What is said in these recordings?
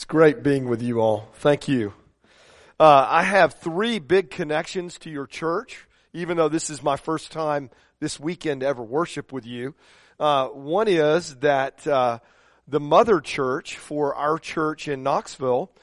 It's great being with you all. Thank you. I have three big connections to your church, even though this is my first time this weekend to ever worship with you. One is that the mother church for our church in Knoxville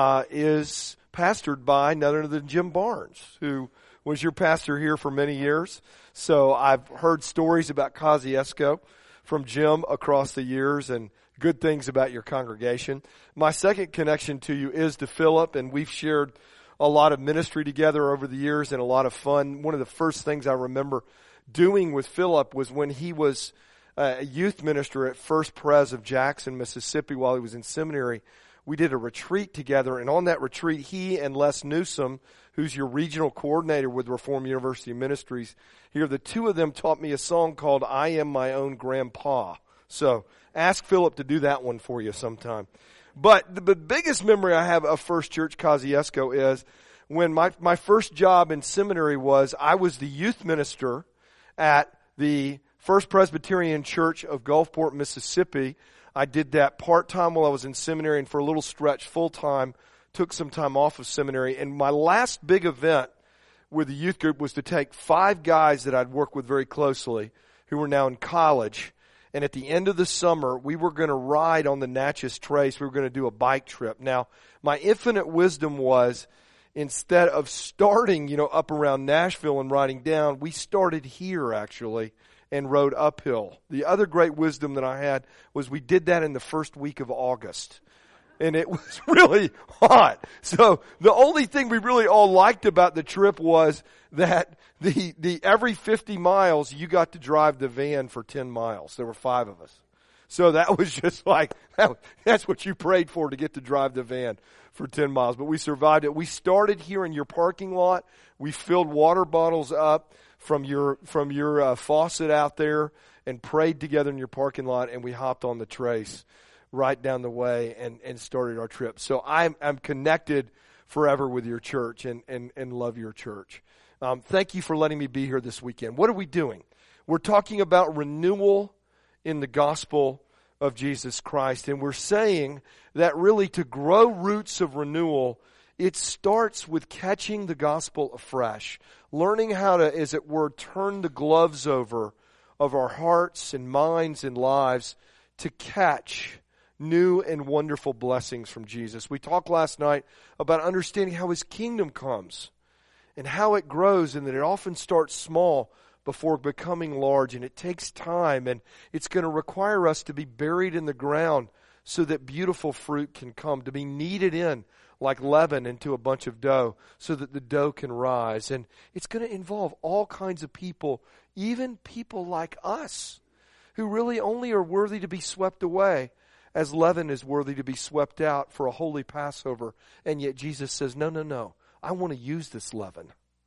is pastored by none other than Jim Barnes, who was your pastor here for many years. So I've heard stories about Kosciuszko from Jim across the years and good things about your congregation. My second connection to you is to Philip, and we've shared a lot of ministry together over the years and a lot of fun. One of the first things I remember doing with Philip was when he was a youth minister at First Pres of Jackson, Mississippi, while he was in seminary. We did a retreat together, and on that retreat, he and Les Newsom, who's your regional coordinator with Reformed University Ministries, here, the two of them taught me a song called I Am My Own Grandpa. So ask Philip to do that one for you sometime. But the biggest memory I have of First Church Kosciuszko is when my first job in seminary was I was the youth minister at the First Presbyterian Church of Gulfport, Mississippi. I did that part-time while I was in seminary and for a little stretch full-time, took some time off of seminary. And my last big event with the youth group was to take 5 guys that I'd worked with very closely who were now in college. And at the end of the summer, we were going to ride on the Natchez Trace. We were going to do a bike trip. Now, my infinite wisdom was instead of starting, up around Nashville and riding down, we started here actually and rode uphill. The other great wisdom that I had was we did that in the first week of August. And it was really hot. So the only thing we really all liked about the trip was that the every 50 miles you got to drive the van for 10 miles. There were 5 of us. So that was just like, that's what you prayed for, to get to drive the van for 10 miles. But we survived it. We started here in your parking lot. We filled water bottles up from your faucet out there and prayed together in your parking lot, and we hopped on the Trace right down the way and started our trip. So I'm connected forever with your church and love your church. Thank you for letting me be here this weekend. What are we doing? We're talking about renewal in the gospel of Jesus Christ. And we're saying that really to grow roots of renewal, it starts with catching the gospel afresh. Learning how to, as it were, turn the gloves over of our hearts and minds and lives to catch new and wonderful blessings from Jesus. We talked last night about understanding how His kingdom comes and how it grows, and that it often starts small before becoming large, and it takes time, and it's going to require us to be buried in the ground so that beautiful fruit can come, to be kneaded in like leaven into a bunch of dough so that the dough can rise. And it's going to involve all kinds of people, even people like us, who really only are worthy to be swept away as leaven is worthy to be swept out for a holy Passover. And yet Jesus says, no, I want to use this leaven.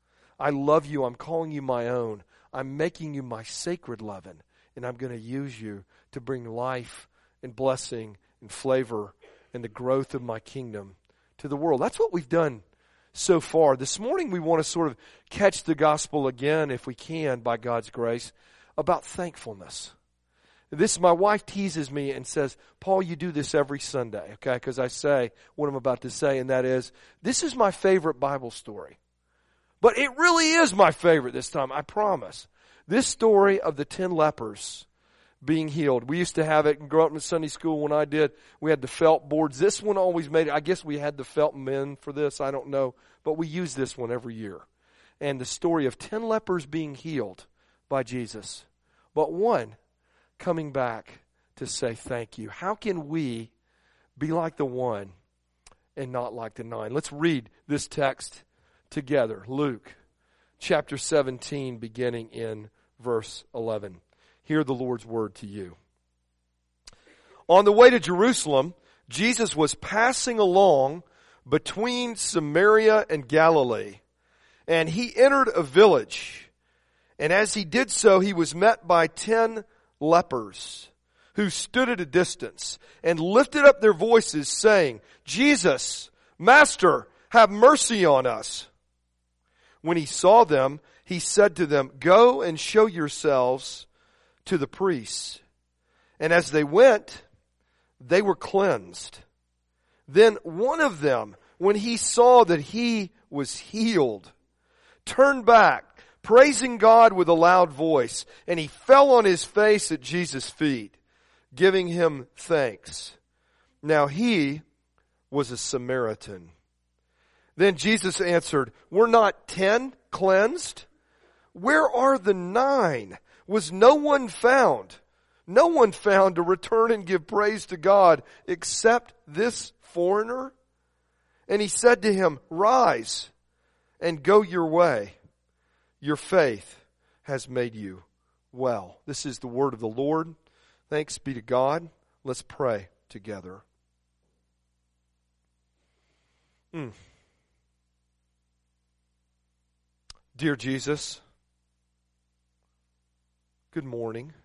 I love you. I'm calling you my own. I'm making you my sacred leaven. And I'm going to use you to bring life and blessing and flavor and the growth of my kingdom to the world. That's what we've done so far. This morning we want to sort of catch the gospel again, if we can, by God's grace, about thankfulness. My wife teases me and says, Paul, you do this every Sunday, okay? Because I say what I'm about to say, and that is, this is my favorite Bible story. But it really is my favorite this time, I promise. This story of the 10 lepers being healed. We used to have it and grow up in Sunday school when I did. We had the felt boards. This one always made it. I guess we had the felt men for this. I don't know. But we use this one every year. And the story of 10 lepers being healed by Jesus. But one coming back to say thank you. How can we be like the one and not like the 9? Let's read this text together. Luke chapter 17, beginning in verse 11. Hear the Lord's word to you. On the way to Jerusalem, Jesus was passing along between Samaria and Galilee, and he entered a village. And as he did so, he was met by 10 lepers who stood at a distance and lifted up their voices, saying, Jesus, Master, have mercy on us. When he saw them, he said to them, Go and show yourselves to the priests. And as they went, they were cleansed. Then one of them, when he saw that he was healed, turned back, praising God with a loud voice, and he fell on his face at Jesus' feet, giving him thanks. Now he was a Samaritan. Then Jesus answered, were not 10 cleansed? Where are the 9? Was no one found? No one found to return and give praise to God except this foreigner? And he said to him, rise and go your way. Your faith has made you well. This is the word of the Lord. Thanks be to God. Let's pray together. Dear Jesus, good morning.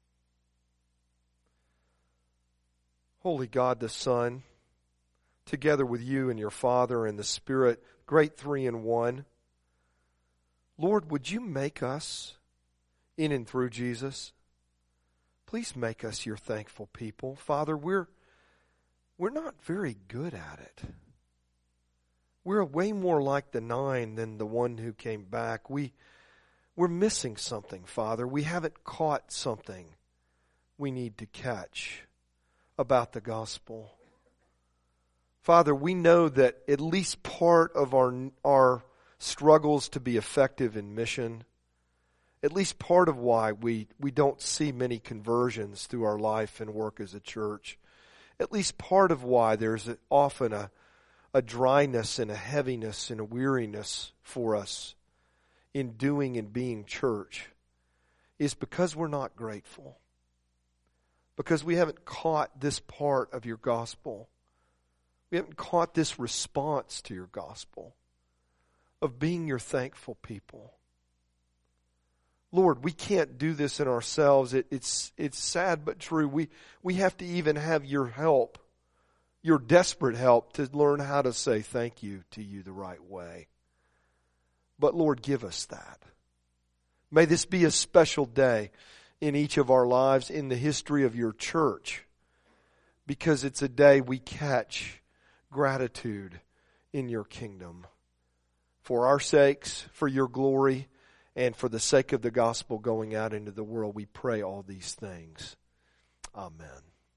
Holy God the Son, together with you and your Father and the Spirit, great three in one. Lord, would you make us, in and through Jesus, please make us your thankful people. Father, we're not very good at it. We're way more like the 9 than the one who came back. We're missing something, Father. We haven't caught something we need to catch about the gospel. Father, we know that at least part of our struggles to be effective in mission, at least part of why we don't see many conversions through our life and work as a church, at least part of why there's often a dryness and a heaviness and a weariness for us in doing and being church is because we're not grateful. Because we haven't caught this part of your gospel. We haven't caught this response to your gospel of being your thankful people. Lord, we can't do this in ourselves. It's sad but true. We have to even have your help, your desperate help, to learn how to say thank you to you the right way. But Lord, give us that. May this be a special day in each of our lives in the history of your church, because it's a day we catch gratitude in your kingdom. For our sakes, for your glory, and for the sake of the gospel going out into the world, we pray all these things. Amen.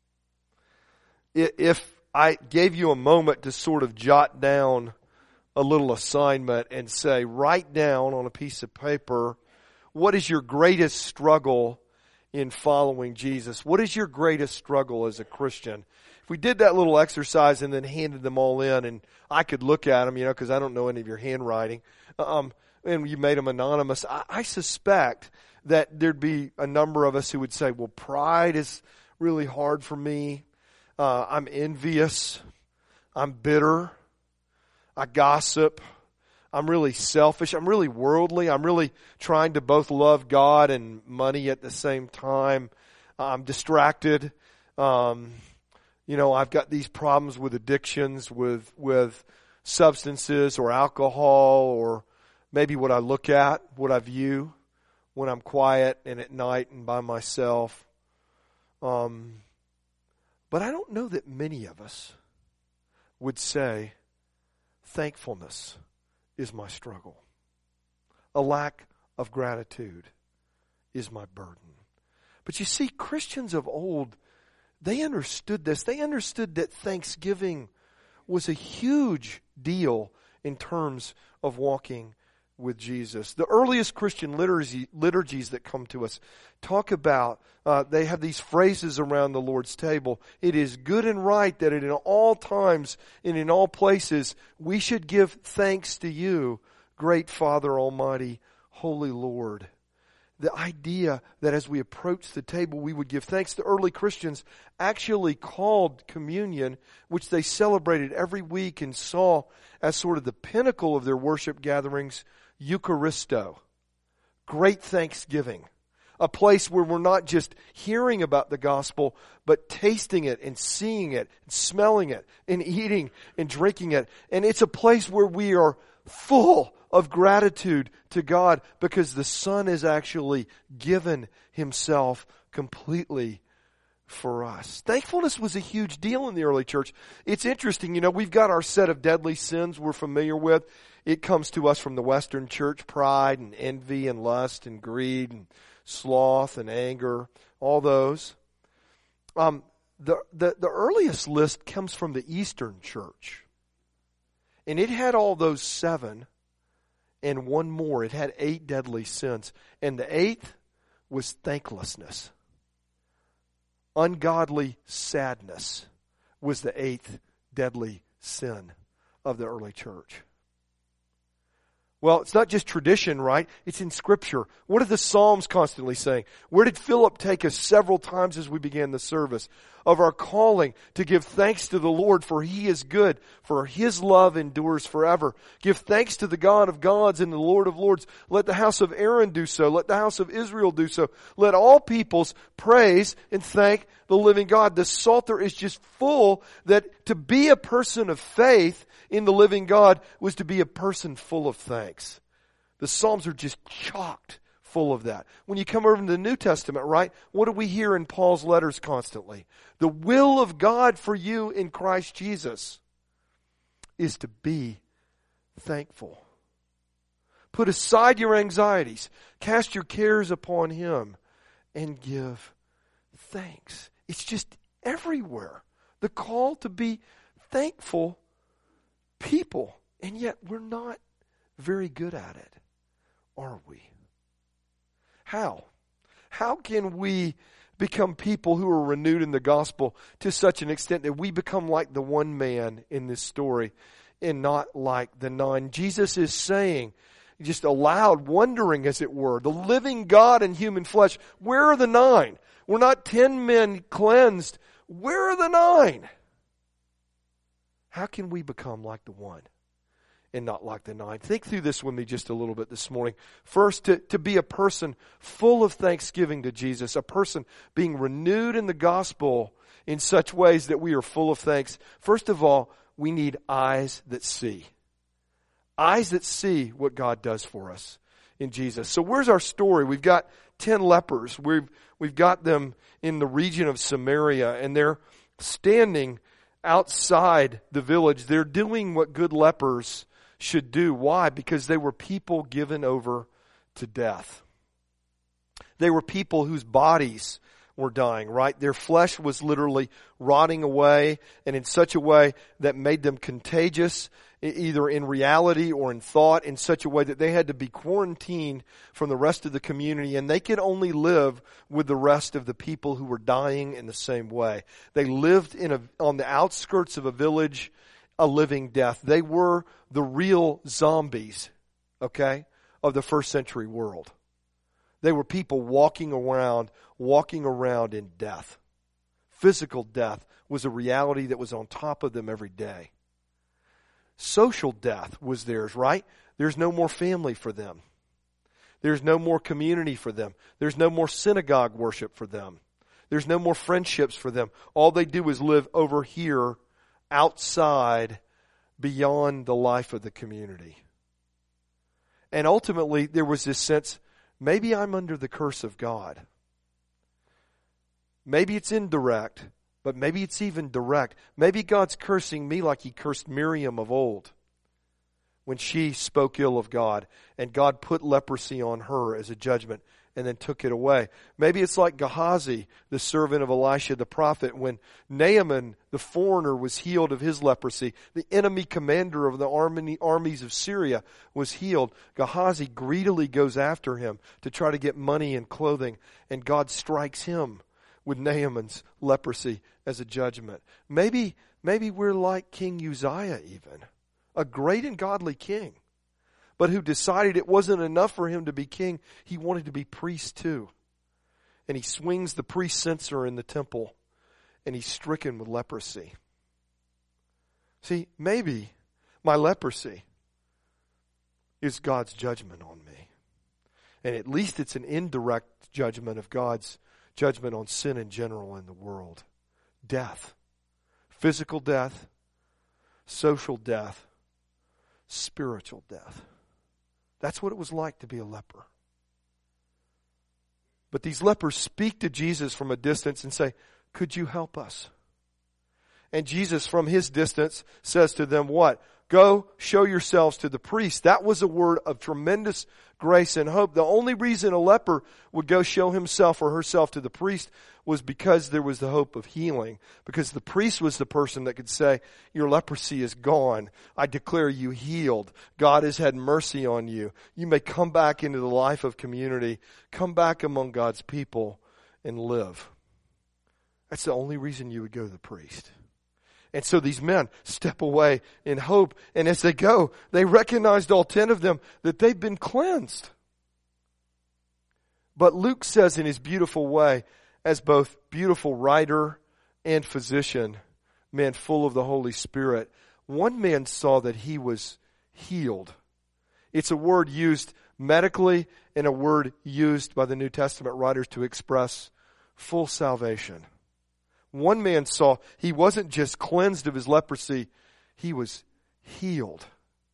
If I gave you a moment to sort of jot down a little assignment and say, write down on a piece of paper, what is your greatest struggle in following Jesus? What is your greatest struggle as a Christian? If we did that little exercise and then handed them all in, and I could look at them, because I don't know any of your handwriting, and you made them anonymous, I suspect that there'd be a number of us who would say, well, pride is really hard for me. I'm envious. I'm bitter. I gossip. I'm really selfish. I'm really worldly. I'm really trying to both love God and money at the same time. I'm distracted. I've got these problems with addictions, with substances or alcohol, or maybe what I look at, what I view when I'm quiet and at night and by myself. But I don't know that many of us would say thankfulness is my struggle. A lack of gratitude is my burden. But you see, Christians of old, they understood this. They understood that thanksgiving was a huge deal in terms of walking with Jesus. The earliest Christian liturgies that come to us talk about, they have these phrases around the Lord's table. It is good and right that in all times and in all places we should give thanks to you, great Father Almighty, Holy Lord. The idea that as we approach the table we would give thanks. The early Christians actually called communion, which they celebrated every week and saw as sort of the pinnacle of their worship gatherings, Eucharisto, great thanksgiving, a place where we're not just hearing about the gospel, but tasting it and seeing it and smelling it and eating and drinking it. And it's a place where we are full of gratitude to God because the Son has actually given Himself completely for us. Thankfulness was a huge deal in the early church. It's interesting, we've got our set of deadly sins we're familiar with. It comes to us from the Western church: pride and envy and lust and greed and sloth and anger, all those. The earliest list comes from the Eastern church. And it had all those 7 and one more. It had 8 deadly sins. And the 8th was thanklessness. Ungodly sadness was the 8th deadly sin of the early church. Well, it's not just tradition, right? It's in Scripture. What are the Psalms constantly saying? Where did Philip take us several times as we began the service? Of our calling to give thanks to the Lord, for He is good, for His love endures forever. Give thanks to the God of gods and the Lord of lords. Let the house of Aaron do so. Let the house of Israel do so. Let all peoples praise and thank the living God. The Psalter is just full that to be a person of faith in the living God was to be a person full of thanks. The Psalms are just chocked full of that. When you come over to the New Testament, right, what do we hear in Paul's letters constantly? The will of God for you in Christ Jesus is to be thankful. Put aside your anxieties, cast your cares upon Him, and give thanks. It's just everywhere. The call to be thankful people, and yet we're not very good at it, are we? How? How can we become people who are renewed in the gospel to such an extent that we become like the one man in this story and not like the 9? Jesus is saying, just aloud, wondering as it were, the living God in human flesh, where are the 9? We're not 10 men cleansed. Where are the 9? How can we become like the one and not like the 9? Think through this with me just a little bit this morning. First, to be a person full of thanksgiving to Jesus, a person being renewed in the gospel in such ways that we are full of thanks. First of all, we need eyes that see. Eyes that see what God does for us in Jesus. So where's our story? We've got 10 lepers. We've got them in the region of Samaria, and they're standing outside the village. They're doing what good lepers should do. Why? Because they were people given over to death. They were people whose bodies were dying, right? Their flesh was literally rotting away, and in such a way that made them contagious, either in reality or in thought, in such a way that they had to be quarantined from the rest of the community, and they could only live with the rest of the people who were dying in the same way. They lived on the outskirts of a village, a living death. They were the real zombies, okay, of the first century world. They were people walking around in death. Physical death was a reality that was on top of them every day. Social death was theirs, right? There's no more family for them. There's no more community for them. There's no more synagogue worship for them. There's no more friendships for them. All they do is live over here, outside, beyond the life of the community. And ultimately, there was this sense, maybe I'm under the curse of God. Maybe it's indirect, but maybe it's even direct. Maybe God's cursing me like He cursed Miriam of old when she spoke ill of God, and God put leprosy on her as a judgment and then took it away. Maybe it's like Gehazi, the servant of Elisha the prophet, when Naaman, the foreigner, was healed of his leprosy. The enemy commander of the armies of Syria was healed. Gehazi greedily goes after him to try to get money and clothing, and God strikes him with Naaman's leprosy as a judgment. Maybe we're like King Uzziah even, a great and godly king, but who decided it wasn't enough for him to be king. He wanted to be priest too. And he swings the priest censer in the temple, and he's stricken with leprosy. See, maybe my leprosy is God's judgment on me. And at least it's an indirect judgment of God's judgment on sin in general in the world. Death. Physical death. Social death. Spiritual death. That's what it was like to be a leper. But these lepers speak to Jesus from a distance and say, could you help us? And Jesus, from his distance, says to them, what? Go show yourselves to the priest. That was a word of tremendous grace and hope. The only reason a leper would go show himself or herself to the priest was because there was the hope of healing. Because the priest was the person that could say, your leprosy is gone. I declare you healed. God has had mercy on you. You may come back into the life of community. Come back among God's people and live. That's the only reason you would go to the priest. And so these men step away in hope. And as they go, they recognized, all 10 of them, that they've been cleansed. But Luke says in his beautiful way, as both beautiful writer and physician, man full of the Holy Spirit, one man saw that he was healed. It's a word used medically and a word used by the New Testament writers to express full salvation. One man saw he wasn't just cleansed of his leprosy, he was healed.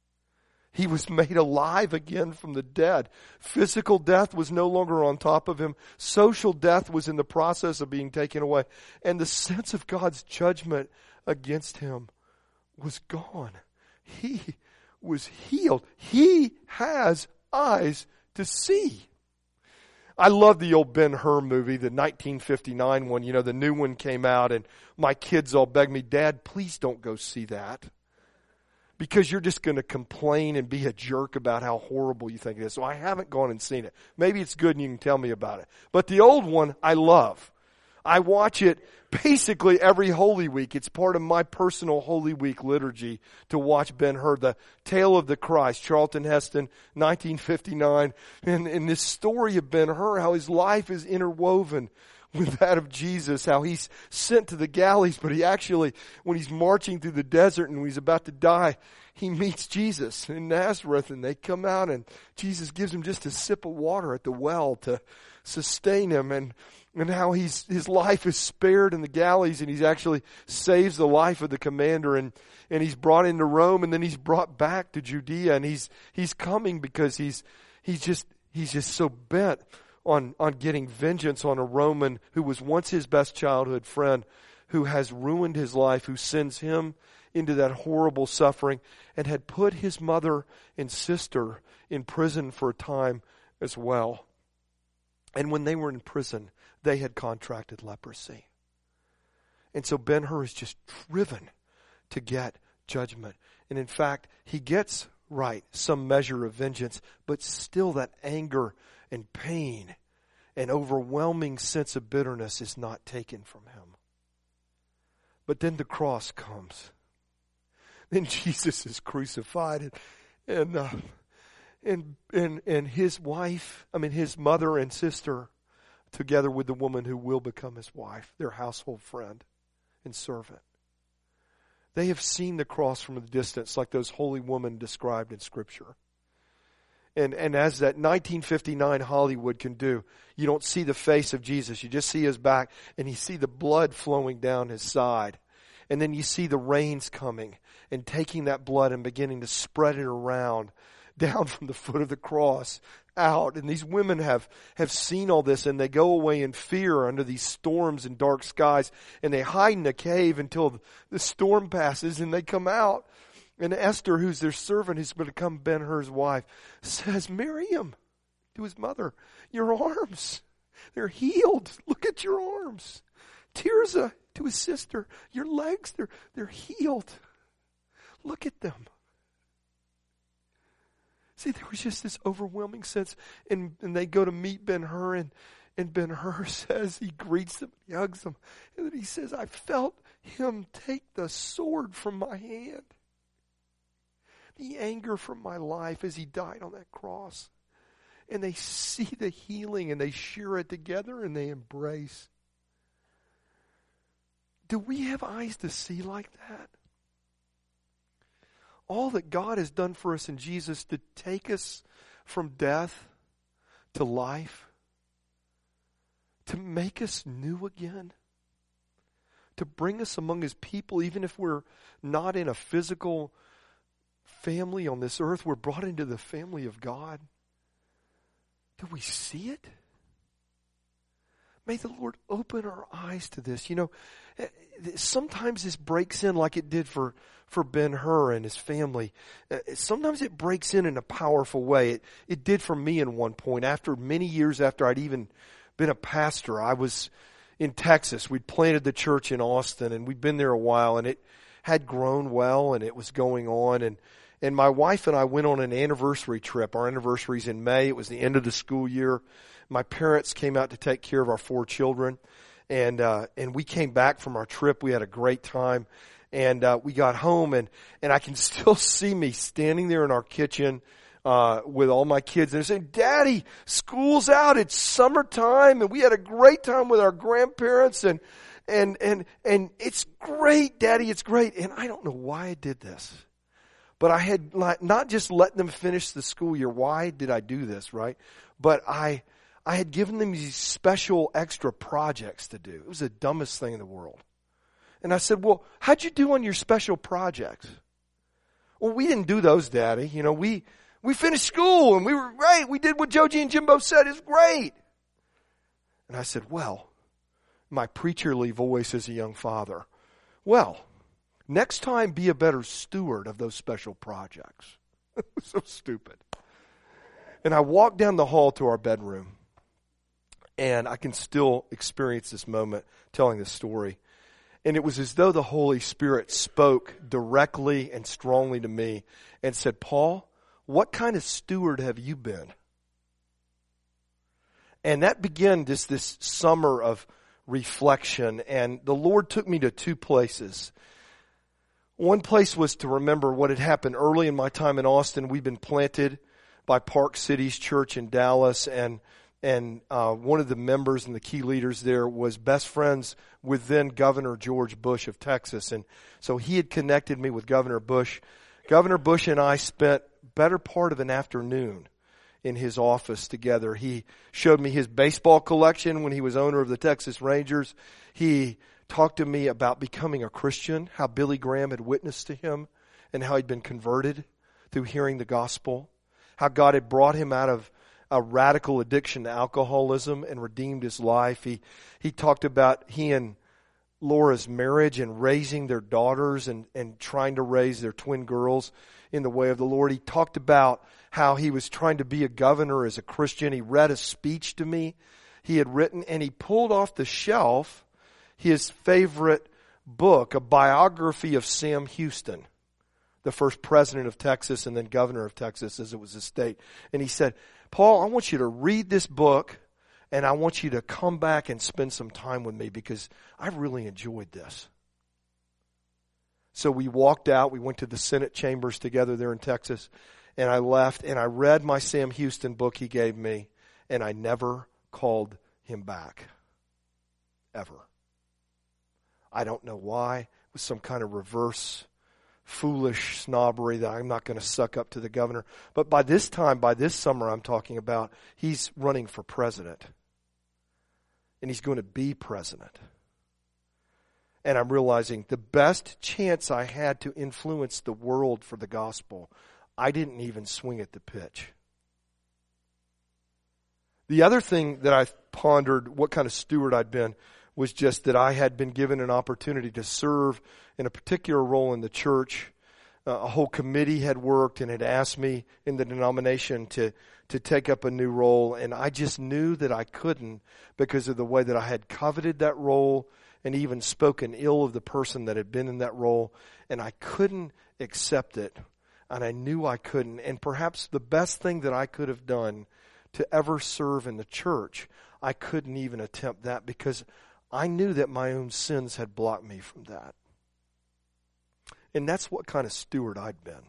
He was made alive again from the dead. Physical death was no longer on top of him. Social death was in the process of being taken away. And the sense of God's judgment against him was gone. He was healed. He has eyes to see. I love the old Ben-Hur movie, the 1959 one. You know, the new one came out and my kids all begged me, Dad, please don't go see that. Because you're just going to complain and be a jerk about how horrible you think it is. So I haven't gone and seen it. Maybe it's good and you can tell me about it. But the old one, I love. I watch it basically every Holy Week. It's part of my personal Holy Week liturgy to watch Ben-Hur, the Tale of the Christ, Charlton Heston, 1959. And this story of Ben-Hur, how his life is interwoven with that of Jesus, how he's sent to the galleys, but he actually, when he's marching through the desert and he's about to die, he meets Jesus in Nazareth, and they come out and Jesus gives him just a sip of water at the well to sustain him, and how his life is spared in the galleys, and he's actually saves the life of the commander, and he's brought into Rome, and then he's brought back to Judea, and he's coming because he's just so bent on getting vengeance on a Roman who was once his best childhood friend, who has ruined his life, who sends him into that horrible suffering, and had put his mother and sister in prison for a time as well. And when they were in prison, they had contracted leprosy. And so Ben-Hur is just driven to get judgment. And in fact, he gets right some measure of vengeance, but still that anger and pain and overwhelming sense of bitterness is not taken from him. But then the cross comes. Then Jesus is crucified, and his wife, his mother and sister, together with the woman who will become his wife, their household friend and servant. They have seen the cross from a distance, like those holy women described in Scripture. And as that 1959 Hollywood can do, you don't see the face of Jesus. You just see his back, and you see the blood flowing down his side. And then you see the rains coming and taking that blood and beginning to spread it around, down from the foot of the cross out. And these women have seen all this, and they go away in fear under these storms and dark skies, and they hide in a cave until the storm passes, and they come out. And Esther, who's their servant, who's going to become Ben-Hur's wife, says, Miriam, to his mother, your arms, they're healed. Look at your arms. Tirzah, to his sister, your legs, they're healed. Look at them. See, there was just this overwhelming sense. And they go to meet Ben-Hur, and Ben-Hur says, he greets them, he hugs them. And then he says, I felt him take the sword from my hand. The anger from my life as he died on that cross. And they see the healing, and they share it together, and they embrace. Do we have eyes to see like that? All that God has done for us in Jesus to take us from death to life, to make us new again, to bring us among his people, even if we're not in a physical family on this earth, we're brought into the family of God. Do we see it? May the Lord open our eyes to this. Sometimes this breaks in like it did for Ben-Hur and his family. Sometimes it breaks in a powerful way. It did for me in one point. Many years after I'd even been a pastor, I was in Texas. We'd planted the church in Austin, and we'd been there a while, and it had grown well, and it was going on. And my wife and I went on an anniversary trip. Our anniversary's in May. It was the end of the school year. My parents came out to take care of our 4 children, and we came back from our trip. We had a great time, and we got home, and I can still see me standing there in our kitchen with all my kids, and they're saying, "Daddy, school's out. It's summertime, and we had a great time with our grandparents, and it's great, Daddy. It's great." And I don't know why I did this. But I had not just let them finish the school year. Why did I do this, right? But I had given them these special extra projects to do. It was the dumbest thing in the world. And I said, "Well, how'd you do on your special projects?" "Well, we didn't do those, Daddy. We finished school and we were great. We did what Joji and Jimbo said. It's great." And I said, "Well," my preacherly voice as a young father, "well, next time be a better steward of those special projects." It was so stupid. And I walked down the hall to our bedroom. And I can still experience this moment telling this story. And it was as though the Holy Spirit spoke directly and strongly to me and said, "Paul, what kind of steward have you been?" And that began this summer of reflection. And the Lord took me to 2 places. One place was to remember what had happened early in my time in Austin. We'd been planted by Park Cities Church in Dallas, and one of the members and the key leaders there was best friends with then Governor George Bush of Texas. And so he had connected me with Governor Bush. Governor Bush and I spent better part of an afternoon in his office together. He showed me his baseball collection when he was owner of the Texas Rangers. He talked to me about becoming a Christian, how Billy Graham had witnessed to him and how he'd been converted through hearing the gospel, how God had brought him out of a radical addiction to alcoholism and redeemed his life. He talked about he and Laura's marriage and raising their daughters and trying to raise their twin girls in the way of the Lord. He talked about how he was trying to be a governor as a Christian. He read a speech to me he had written, and he pulled off the shelf his favorite book, a biography of Sam Houston, the first president of Texas and then governor of Texas as it was a state. And he said, "Paul, I want you to read this book, and I want you to come back and spend some time with me because I really enjoyed this." So we walked out. We went to the Senate chambers together there in Texas, and I left, and I read my Sam Houston book he gave me, and I never called him back. Ever. I don't know why. It was some kind of reverse foolish snobbery that I'm not going to suck up to the governor. But by this time, by this summer I'm talking about, he's running for president. And he's going to be president. And I'm realizing the best chance I had to influence the world for the gospel, I didn't even swing at the pitch. The other thing that I pondered, what kind of steward I'd been, was just that I had been given an opportunity to serve in a particular role in the church. A whole committee had worked and had asked me in the denomination to take up a new role, and I just knew that I couldn't because of the way that I had coveted that role and even spoken ill of the person that had been in that role, and I couldn't accept it, and I knew I couldn't. And perhaps the best thing that I could have done to ever serve in the church, I couldn't even attempt that because I knew that my own sins had blocked me from that. And that's what kind of steward I'd been.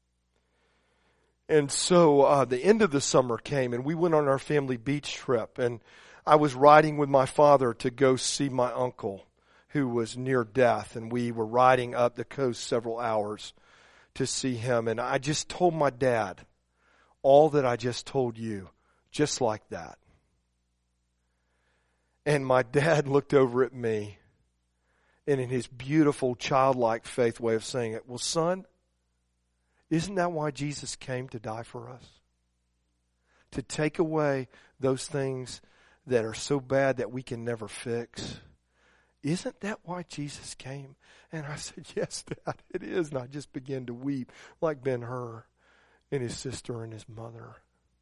And so the end of the summer came, and we went on our family beach trip. And I was riding with my father to go see my uncle, who was near death. And we were riding up the coast several hours to see him. And I just told my dad all that I just told you, just like that. And my dad looked over at me, and in his beautiful childlike faith way of saying it, "Well, son, isn't that why Jesus came to die for us? To take away those things that are so bad that we can never fix? Isn't that why Jesus came? And I said, yes, Dad, it is. And I just began to weep like Ben-Hur and his sister and his mother.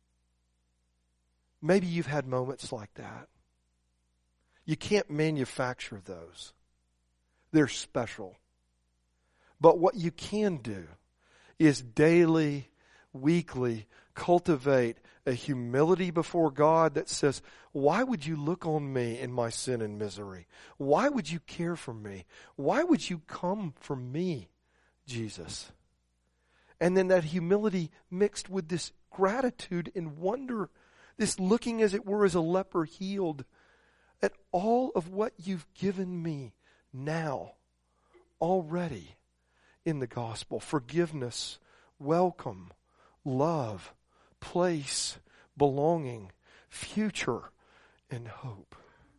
Maybe you've had moments like that. You can't manufacture those. They're special. But what you can do is daily, weekly, cultivate a humility before God that says, why would you look on me in my sin and misery? Why would you care for me? Why would you come for me, Jesus? And then that humility mixed with this gratitude and wonder, this looking as it were as a leper healed at all of what you've given me now, already in the gospel. Forgiveness, welcome, love, place, belonging, future, and hope.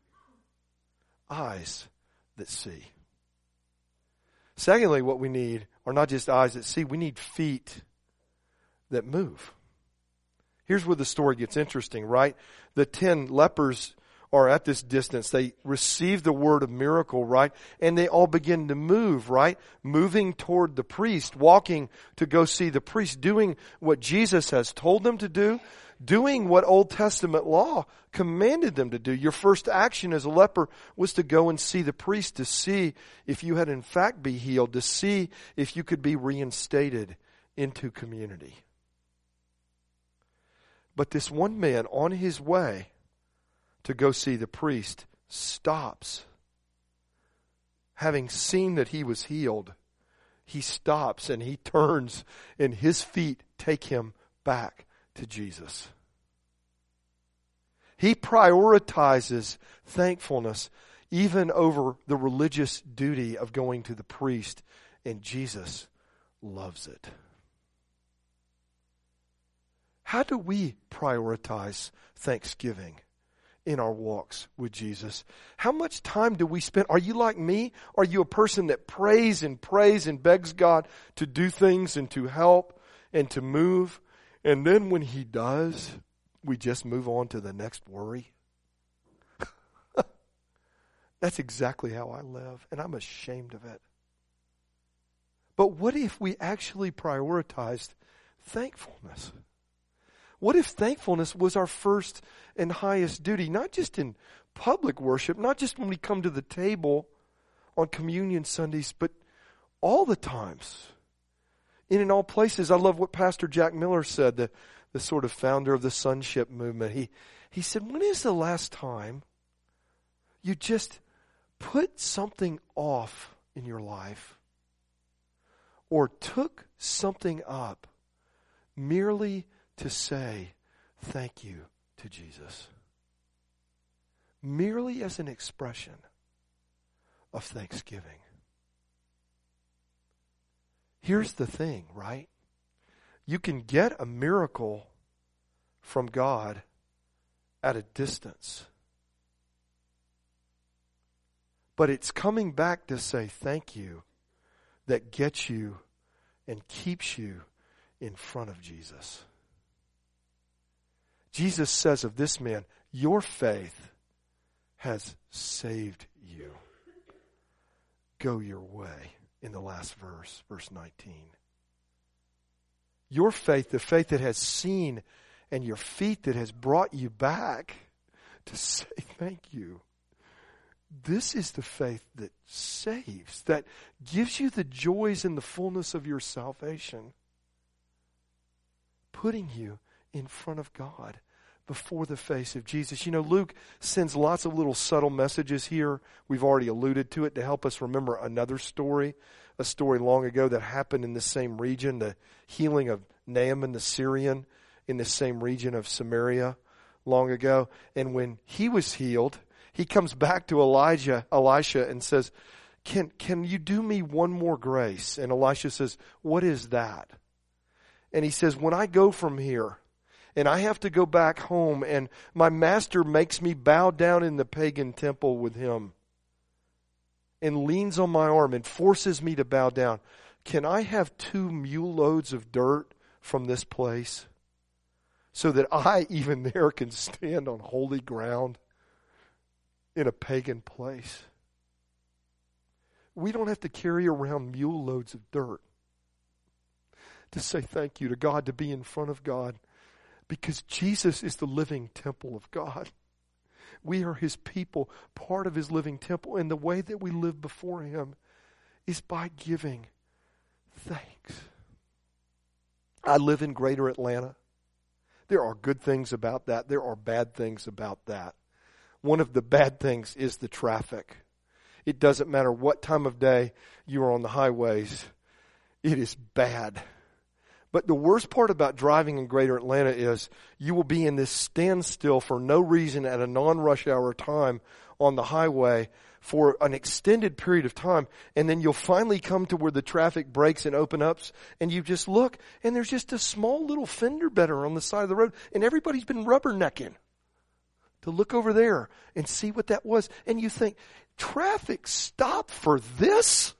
Eyes that see. Secondly, what we need are not just eyes that see, we need feet that move. Here's where the story gets interesting, right? The 10 lepers are at this distance. They receive the word of miracle, right? And they all begin to move, right? Moving toward the priest, walking to go see the priest, doing what Jesus has told them to do, doing what Old Testament law commanded them to do. Your first action as a leper was to go and see the priest, to see if you had in fact be healed, to see if you could be reinstated into community. But this one man on his way to go see the priest stops. Having seen that he was healed, he stops and he turns and his feet take him back to Jesus. He prioritizes thankfulness even over the religious duty of going to the priest, and Jesus loves it. How do we prioritize thanksgiving in our walks with Jesus? How much time do we spend? Are you like me? Are you a person that prays and begs God to do things and to help and to move? And then when He does, we just move on to the next worry? That's exactly how I live, and I'm ashamed of it. But what if we actually prioritized thankfulness? What if thankfulness was our first and highest duty, not just in public worship, not just when we come to the table on communion Sundays, but all the times, in all places? I love what Pastor Jack Miller said, the sort of founder of the sonship movement. He said, when is the last time you just put something off in your life or took something up merely to say thank you to Jesus? Merely as an expression of thanksgiving. Here's the thing, right? You can get a miracle from God at a distance. But it's coming back to say thank you that gets you and keeps you in front of Jesus. Jesus says of this man, your faith has saved you. Go your way, in the last verse, verse 19. Your faith, the faith that has seen, and your feet that has brought you back to say thank you. This is the faith that saves, that gives you the joys and the fullness of your salvation, putting you in front of God before the face of Jesus. You know, Luke sends lots of little subtle messages here. We've already alluded to it to help us remember another story, a story long ago that happened in the same region, the healing of Naaman the Syrian in the same region of Samaria long ago. And when he was healed, he comes back to Elisha and says, can you do me one more grace? And Elisha says, what is that? And he says, when I go from here and I have to go back home and my master makes me bow down in the pagan temple with him and leans on my arm and forces me to bow down, can I have 2 mule loads of dirt from this place so that I even there can stand on holy ground in a pagan place. We don't have to carry around mule loads of dirt to say thank you to God, to be in front of God, because Jesus is the living temple of God. We are His people, part of His living temple, and the way that we live before Him is by giving thanks. I live in Greater Atlanta. There are good things about that. There are bad things about that. One of the bad things is the traffic. It doesn't matter what time of day you are on the highways. It is bad. But the worst part about driving in Greater Atlanta is you will be in this standstill for no reason at a non-rush hour time on the highway for an extended period of time, and then you'll finally come to where the traffic breaks and open up, and you just look, and there's just a small little fender bender on the side of the road, and everybody's been rubbernecking to look over there and see what that was. And you think, traffic stopped for this?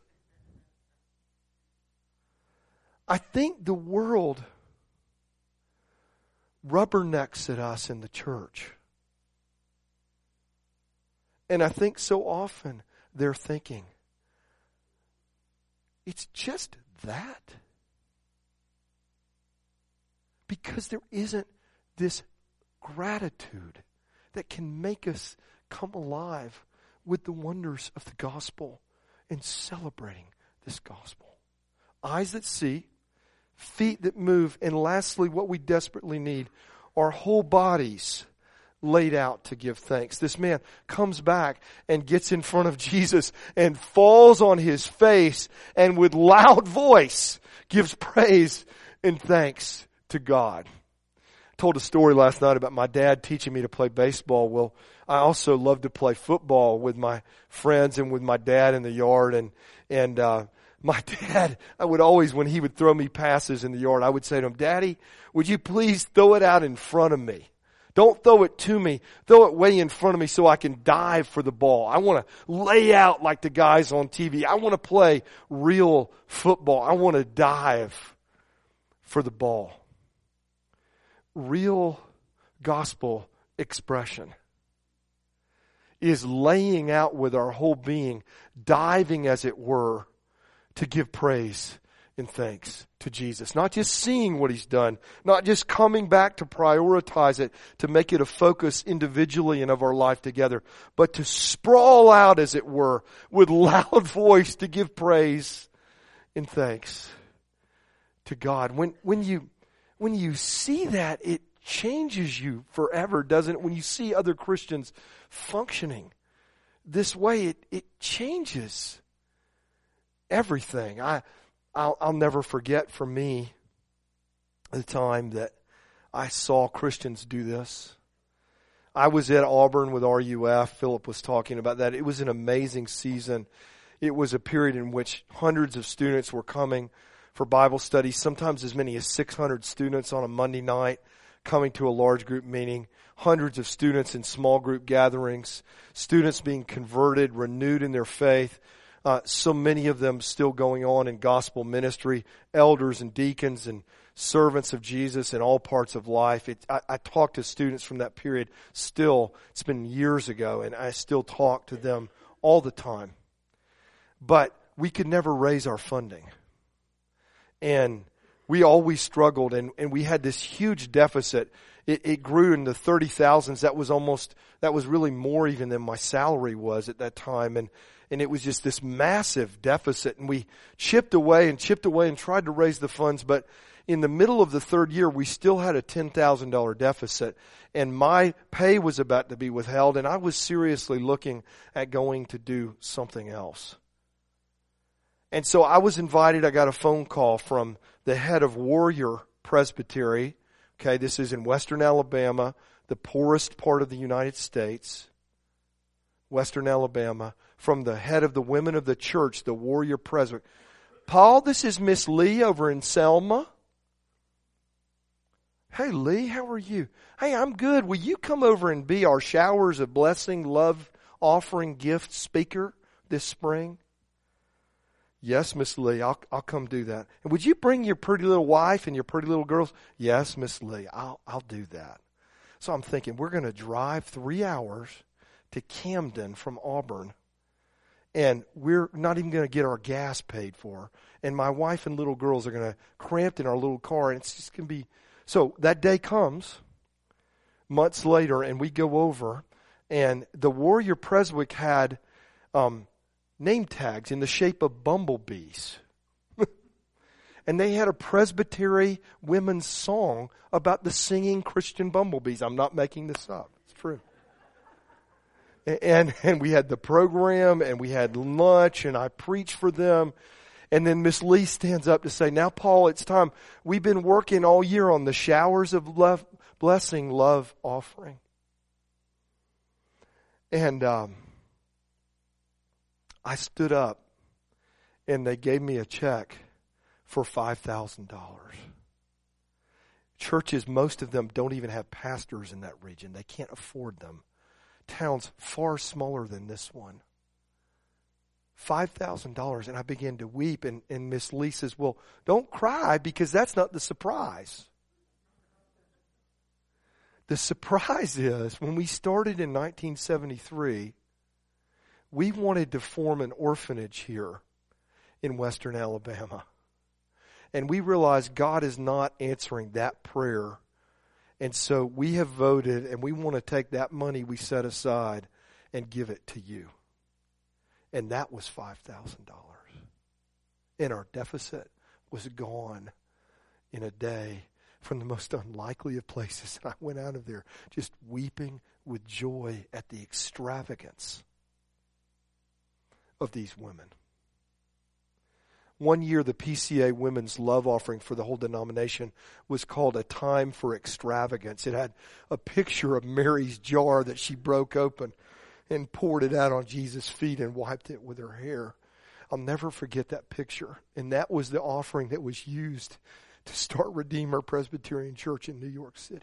I think the world rubbernecks at us in the church. And I think so often they're thinking, it's just that. Because there isn't this gratitude that can make us come alive with the wonders of the gospel and celebrating this gospel. Eyes that see, feet that move, and lastly, what we desperately need, our whole bodies laid out to give thanks. This man comes back and gets in front of Jesus and falls on his face and with loud voice gives praise and thanks to God. I told a story last night about my dad teaching me to play baseball. Well, I also love to play football with my friends and with my dad in the yard, and my dad, I would always, when he would throw me passes in the yard, I would say to him, Daddy, would you please throw it out in front of me? Don't throw it to me. Throw it way in front of me so I can dive for the ball. I want to lay out like the guys on TV. I want to play real football. I want to dive for the ball. Real gospel expression is laying out with our whole being, diving as it were, to give praise and thanks to Jesus. Not just seeing what He's done, not just coming back to prioritize it, to make it a focus individually and of our life together, but to sprawl out, as it were, with loud voice to give praise and thanks to God. When you see that, it changes you forever, doesn't it? When you see other Christians functioning this way, it changes everything. I'll never forget, for me, the time that I saw Christians do this. I was at Auburn with RUF. Philip was talking about that. It was an amazing season. It was a period in which hundreds of students were coming for Bible studies, sometimes as many as 600 students on a Monday night coming to a large group meeting, hundreds of students in small group gatherings, students being converted, renewed in their faith. So many of them still going on in gospel ministry, elders and deacons and servants of Jesus in all parts of life. I talk to students from that period still. It's been years ago, and I still talk to them all the time. But we could never raise our funding. And we always struggled, and we had this huge deficit. It grew in the 30,000s. That was really more even than my salary was at that time. And it was just this massive deficit. And we chipped away and tried to raise the funds. But in the middle of the third year, we still had a $10,000 deficit. And my pay was about to be withheld. And I was seriously looking at going to do something else. And so I was invited. I got a phone call from the head of Warrior Presbytery. Okay, this is in western Alabama, the poorest part of the United States. Western Alabama, from the head of the women of the church, the Warrior Presbytery. Paul, this is Miss Lee over in Selma. Hey, Lee, how are you? Hey, I'm good. Will you come over and be our showers of blessing, love, offering, gift speaker this spring? Yes, Miss Lee, I'll come do that. And would you bring your pretty little wife and your pretty little girls? Yes, Miss Lee, I'll do that. So I'm thinking, we're going to drive 3 hours to Camden from Auburn. And we're not even going to get our gas paid for. And my wife and little girls are going to cramped in our little car. And it's just going to be... So that day comes, months later, and we go over. And the Warrior Preswick had name tags in the shape of bumblebees. And they had a Presbytery women's song about the singing Christian bumblebees. I'm not making this up. It's true. And we had the program, and we had lunch, and I preached for them. And then Miss Lee stands up to say, now, Paul, it's time. We've been working all year on the showers of love, blessing, love offering. And I stood up, and they gave me a check for $5,000. Churches, most of them don't even have pastors in that region. They can't afford them. Towns far smaller than this one. $5,000. And I began to weep. And Miss Lee says, well, don't cry because that's not the surprise. The surprise is when we started in 1973, we wanted to form an orphanage here in Western Alabama. And we realized God is not answering that prayer. And so we have voted, and we want to take that money we set aside and give it to you. And that was $5,000. And our deficit was gone in a day from the most unlikely of places. And I went out of there just weeping with joy at the extravagance of these women. One year, the PCA Women's Love Offering for the whole denomination was called A Time for Extravagance. It had a picture of Mary's jar that she broke open and poured it out on Jesus' feet and wiped it with her hair. I'll never forget that picture. And that was the offering that was used to start Redeemer Presbyterian Church in New York City.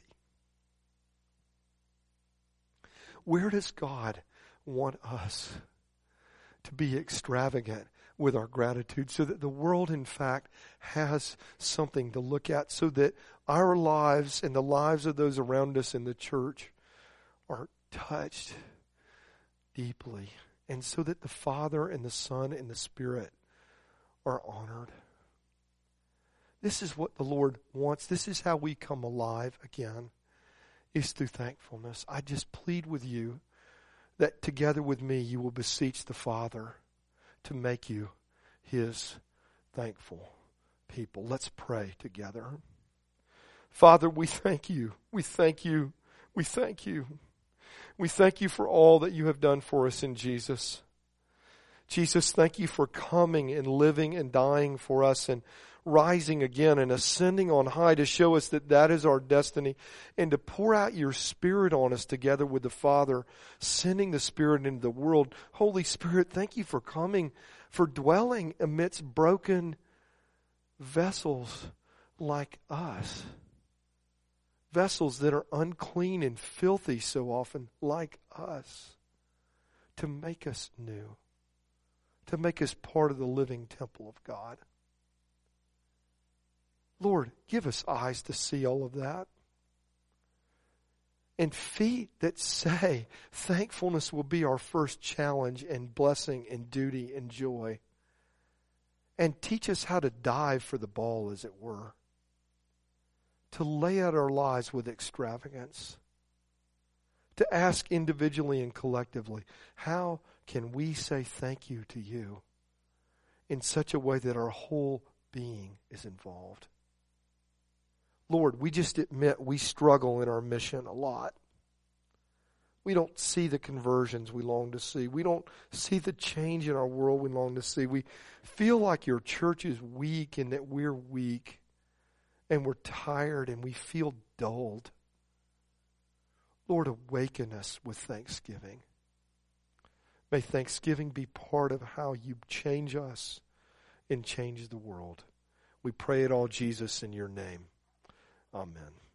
Where does God want us to be extravagant with our gratitude so that the world, in fact, has something to look at, so that our lives and the lives of those around us in the church are touched deeply, and so that the Father and the Son and the Spirit are honored? This is what the Lord wants. This is how we come alive again, is through thankfulness. I just plead with you that together with me you will beseech the Father to make you His thankful people. Let's pray together. Father, we thank you. We thank you. We thank you. We thank you for all that you have done for us in Jesus. Jesus, thank you for coming and living and dying for us and rising again and ascending on high to show us that that is our destiny, and to pour out your Spirit on us together with the Father, sending the Spirit into the world. Holy Spirit, thank you for coming, for dwelling amidst broken vessels like us. Vessels that are unclean and filthy so often like us, to make us new, to make us part of the living temple of God. Lord, give us eyes to see all of that. And feet that say thankfulness will be our first challenge and blessing and duty and joy. And teach us how to dive for the ball, as it were. To lay out our lives with extravagance. To ask individually and collectively, how can we say thank you to you in such a way that our whole being is involved? Lord, we just admit we struggle in our mission a lot. We don't see the conversions we long to see. We don't see the change in our world we long to see. We feel like your church is weak and that we're weak and we're tired and we feel dulled. Lord, awaken us with thanksgiving. May thanksgiving be part of how you change us and change the world. We pray it all, Jesus, in your name. Amen.